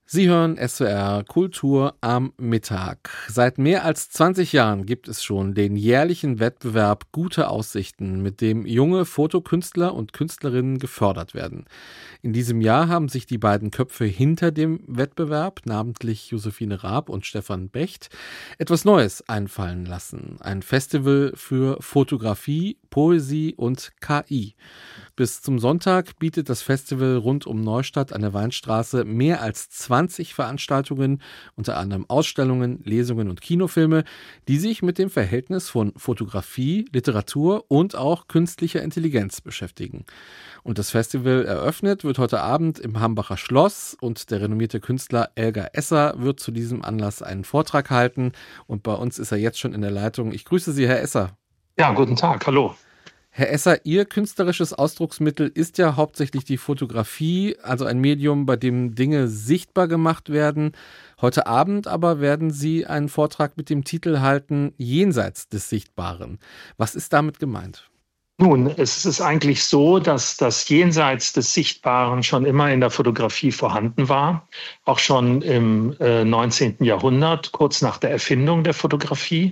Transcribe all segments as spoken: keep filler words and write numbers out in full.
Sie hören S W R Kultur am Mittag. Seit mehr als zwanzig Jahren gibt es schon den jährlichen Wettbewerb Gute Aussichten, mit dem junge Fotokünstler und Künstlerinnen gefördert werden. In diesem Jahr haben sich die beiden Köpfe hinter dem Wettbewerb, namentlich Josephine Raab und Stefan Becht, etwas Neues einfallen lassen. Ein Festival für Fotografie, Poesie und K I. Bis zum Sonntag bietet das Festival rund um Neustadt an der Weinstraße mehr als zwanzig Veranstaltungen, unter anderem Ausstellungen, Lesungen und Kinofilme, die sich mit dem Verhältnis von Fotografie, Literatur und auch künstlicher Intelligenz beschäftigen. Und das Festival eröffnet wird heute Abend im Hambacher Schloss und der renommierte Künstler Elgar Esser wird zu diesem Anlass einen Vortrag halten. Und bei uns ist er jetzt schon in der Leitung. Ich grüße Sie, Herr Esser. Ja, guten Tag, hallo. Herr Esser, Ihr künstlerisches Ausdrucksmittel ist ja hauptsächlich die Fotografie, also ein Medium, bei dem Dinge sichtbar gemacht werden. Heute Abend aber werden Sie einen Vortrag mit dem Titel halten, Jenseits des Sichtbaren. Was ist damit gemeint? Nun, es ist eigentlich so, dass das Jenseits des Sichtbaren schon immer in der Fotografie vorhanden war, auch schon im äh, neunzehnten Jahrhundert, kurz nach der Erfindung der Fotografie.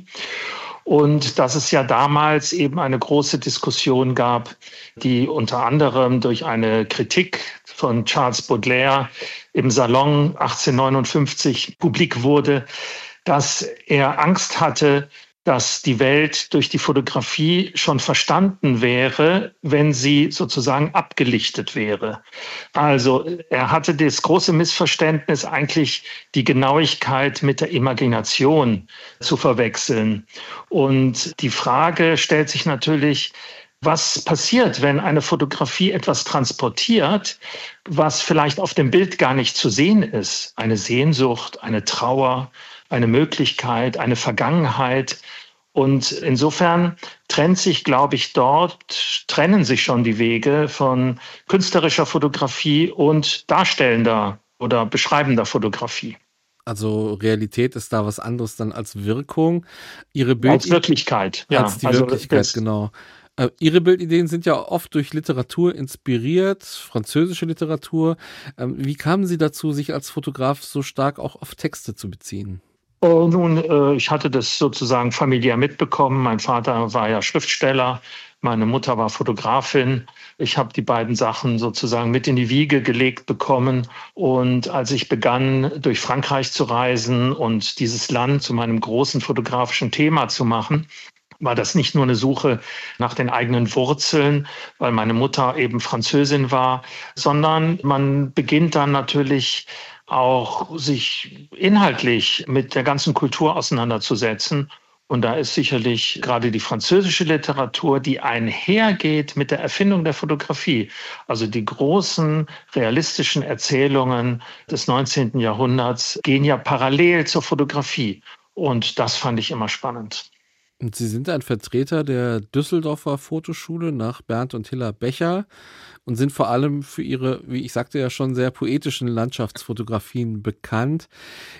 Und dass es ja damals eben eine große Diskussion gab, die unter anderem durch eine Kritik von Charles Baudelaire im Salon achtzehnhundertneunundfünfzig publik wurde, dass er Angst hatte, dass die Welt durch die Fotografie schon verstanden wäre, wenn sie sozusagen abgelichtet wäre. Also er hatte das große Missverständnis, eigentlich die Genauigkeit mit der Imagination zu verwechseln. Und die Frage stellt sich natürlich, was passiert, wenn eine Fotografie etwas transportiert, was vielleicht auf dem Bild gar nicht zu sehen ist? Eine Sehnsucht, eine Trauer, eine Möglichkeit, eine Vergangenheit. Und insofern trennt sich, glaube ich, dort, trennen sich schon die Wege von künstlerischer Fotografie und darstellender oder beschreibender Fotografie. Also Realität ist da was anderes dann als Wirkung. Ihre Bild- als Wirklichkeit, ja. Als die also Wirklichkeit, das, genau. Ihre Bildideen sind ja oft durch Literatur inspiriert, französische Literatur. Wie kamen Sie dazu, sich als Fotograf so stark auch auf Texte zu beziehen? Oh, nun, äh, ich hatte das sozusagen familiär mitbekommen. Mein Vater war ja Schriftsteller, meine Mutter war Fotografin. Ich habe die beiden Sachen sozusagen mit in die Wiege gelegt bekommen. Und als ich begann, durch Frankreich zu reisen und dieses Land zu meinem großen fotografischen Thema zu machen, war das nicht nur eine Suche nach den eigenen Wurzeln, weil meine Mutter eben Französin war, sondern man beginnt dann natürlich auch sich inhaltlich mit der ganzen Kultur auseinanderzusetzen. Und da ist sicherlich gerade die französische Literatur, die einhergeht mit der Erfindung der Fotografie. Also die großen realistischen Erzählungen des neunzehnten Jahrhunderts gehen ja parallel zur Fotografie. Und das fand ich immer spannend. Und Sie sind ein Vertreter der Düsseldorfer Fotoschule nach Bernd und Hilla Becher und sind vor allem für Ihre, wie ich sagte ja schon, sehr poetischen Landschaftsfotografien bekannt.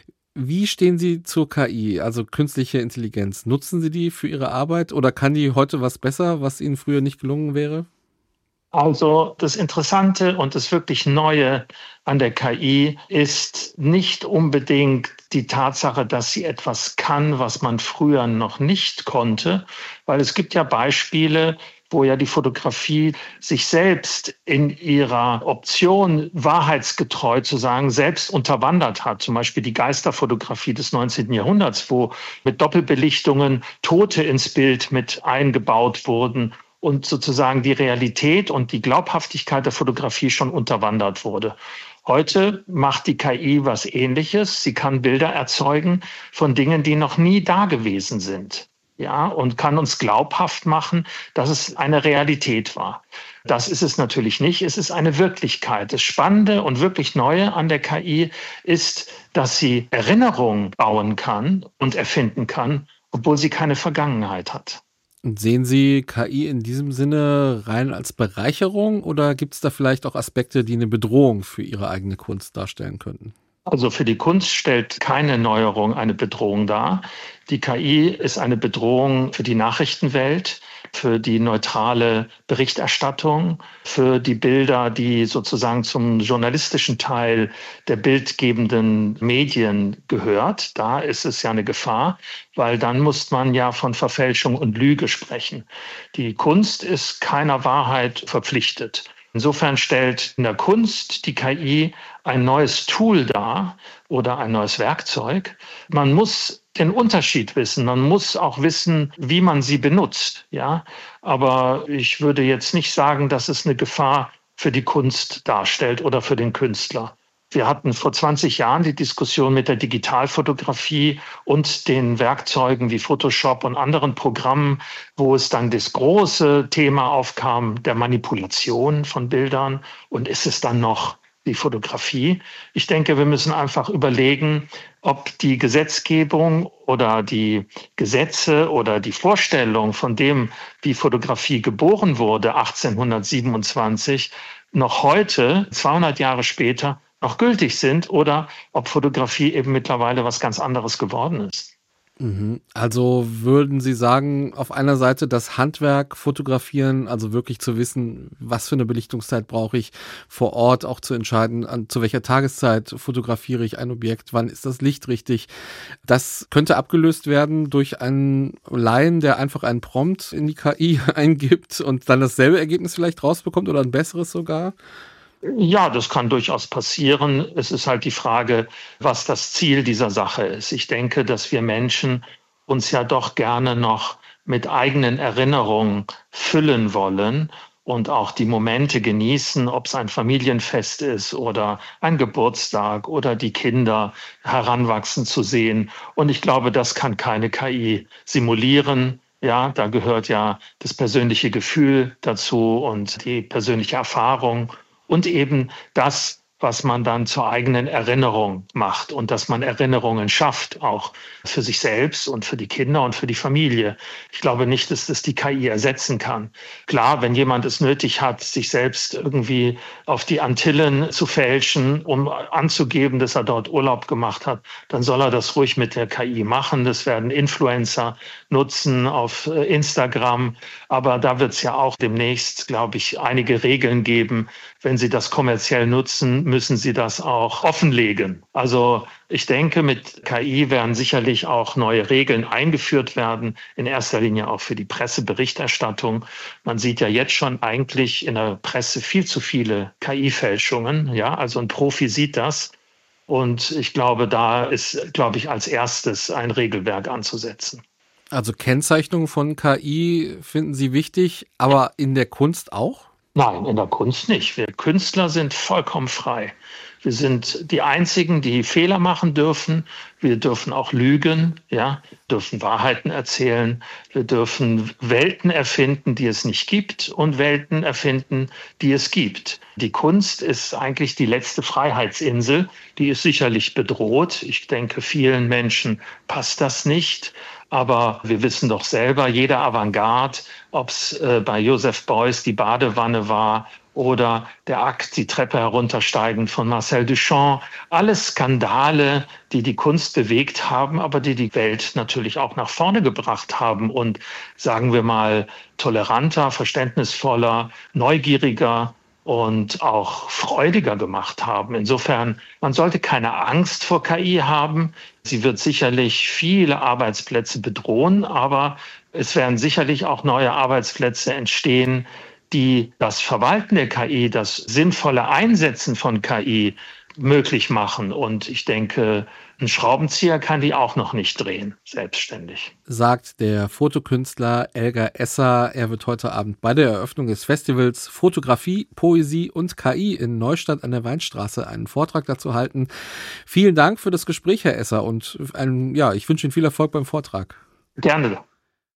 Wie stehen Sie zur K I, also künstliche Intelligenz? Nutzen Sie die für Ihre Arbeit oder kann die heute was besser, was Ihnen früher nicht gelungen wäre? Also das Interessante und das wirklich Neue an der K I ist nicht unbedingt die Tatsache, dass sie etwas kann, was man früher noch nicht konnte, weil es gibt ja Beispiele, wo ja die Fotografie sich selbst in ihrer Option, wahrheitsgetreu zu sagen, selbst unterwandert hat. Zum Beispiel die Geisterfotografie des neunzehnten Jahrhunderts, wo mit Doppelbelichtungen Tote ins Bild mit eingebaut wurden und sozusagen die Realität und die Glaubhaftigkeit der Fotografie schon unterwandert wurde. Heute macht die K I was Ähnliches. Sie kann Bilder erzeugen von Dingen, die noch nie da gewesen sind. Ja, und kann uns glaubhaft machen, dass es eine Realität war. Das ist es natürlich nicht. Es ist eine Wirklichkeit. Das Spannende und wirklich Neue an der K I ist, dass sie Erinnerungen bauen kann und erfinden kann, obwohl sie keine Vergangenheit hat. Und sehen Sie K I in diesem Sinne rein als Bereicherung oder gibt es da vielleicht auch Aspekte, die eine Bedrohung für Ihre eigene Kunst darstellen könnten? Also für die Kunst stellt keine Neuerung eine Bedrohung dar. Die K I ist eine Bedrohung für die Nachrichtenwelt, für die neutrale Berichterstattung, für die Bilder, die sozusagen zum journalistischen Teil der bildgebenden Medien gehört. Da ist es ja eine Gefahr, weil dann muss man ja von Verfälschung und Lüge sprechen. Die Kunst ist keiner Wahrheit verpflichtet. Insofern stellt in der Kunst die K I ein neues Tool dar oder ein neues Werkzeug. Man muss den Unterschied wissen. Man muss auch wissen, wie man sie benutzt. Ja, aber ich würde jetzt nicht sagen, dass es eine Gefahr für die Kunst darstellt oder für den Künstler. Wir hatten vor zwanzig Jahren die Diskussion mit der Digitalfotografie und den Werkzeugen wie Photoshop und anderen Programmen, wo es dann das große Thema aufkam, der Manipulation von Bildern. Und ist es dann noch die Fotografie? Ich denke, wir müssen einfach überlegen, ob die Gesetzgebung oder die Gesetze oder die Vorstellung von dem, wie Fotografie geboren wurde, achtzehnhundertsiebenundzwanzig, noch heute, zweihundert Jahre später, noch gültig sind oder ob Fotografie eben mittlerweile was ganz anderes geworden ist. Also würden Sie sagen, auf einer Seite das Handwerk fotografieren, also wirklich zu wissen, was für eine Belichtungszeit brauche ich vor Ort, auch zu entscheiden, an, zu welcher Tageszeit fotografiere ich ein Objekt, wann ist das Licht richtig. Das könnte abgelöst werden durch einen Laien, der einfach einen Prompt in die K I eingibt und dann dasselbe Ergebnis vielleicht rausbekommt oder ein besseres sogar? Ja, das kann durchaus passieren. Es ist halt die Frage, was das Ziel dieser Sache ist. Ich denke, dass wir Menschen uns ja doch gerne noch mit eigenen Erinnerungen füllen wollen und auch die Momente genießen, ob es ein Familienfest ist oder ein Geburtstag oder die Kinder heranwachsen zu sehen. Und ich glaube, das kann keine K I simulieren. Ja, da gehört ja das persönliche Gefühl dazu und die persönliche Erfahrung. Und eben das, was man dann zur eigenen Erinnerung macht und dass man Erinnerungen schafft, auch für sich selbst und für die Kinder und für die Familie. Ich glaube nicht, dass das die K I ersetzen kann. Klar, wenn jemand es nötig hat, sich selbst irgendwie auf die Antillen zu fälschen, um anzugeben, dass er dort Urlaub gemacht hat, dann soll er das ruhig mit der K I machen. Das werden Influencer nutzen auf Instagram. Aber da wird es ja auch demnächst, glaube ich, einige Regeln geben. Wenn Sie das kommerziell nutzen, müssen Sie das auch offenlegen. Also ich denke, mit K I werden sicherlich auch neue Regeln eingeführt werden, in erster Linie auch für die Presseberichterstattung. Man sieht ja jetzt schon eigentlich in der Presse viel zu viele K I-Fälschungen. Ja, also ein Profi sieht das. Und ich glaube, da ist, glaube ich, als erstes ein Regelwerk anzusetzen. Also Kennzeichnung von K I finden Sie wichtig, aber in der Kunst auch? Nein, in der Kunst nicht. Wir Künstler sind vollkommen frei. Wir sind die Einzigen, die Fehler machen dürfen. Wir dürfen auch lügen, ja, dürfen Wahrheiten erzählen. Wir dürfen Welten erfinden, die es nicht gibt und Welten erfinden, die es gibt. Die Kunst ist eigentlich die letzte Freiheits'insel. Die ist sicherlich bedroht. Ich denke, vielen Menschen passt das nicht. Aber wir wissen doch selber, jede Avantgarde, ob es äh, bei Joseph Beuys die Badewanne war oder der Akt, die Treppe heruntersteigen von Marcel Duchamp, alles Skandale, die die Kunst bewegt haben, aber die die Welt natürlich auch nach vorne gebracht haben und, sagen wir mal, toleranter, verständnisvoller, neugieriger und auch freudiger gemacht haben. Insofern, man sollte keine Angst vor K I haben. Sie wird sicherlich viele Arbeitsplätze bedrohen, aber es werden sicherlich auch neue Arbeitsplätze entstehen, die das Verwalten der K I, das sinnvolle Einsetzen von K I möglich machen. Und ich denke, ein Schraubenzieher kann die auch noch nicht drehen, selbstständig. Sagt der Fotokünstler Elgar Esser. Er wird heute Abend bei der Eröffnung des Festivals Fotografie, Poesie und K I in Neustadt an der Weinstraße einen Vortrag dazu halten. Vielen Dank für das Gespräch, Herr Esser, und ein, ja, ich wünsche Ihnen viel Erfolg beim Vortrag. Gerne.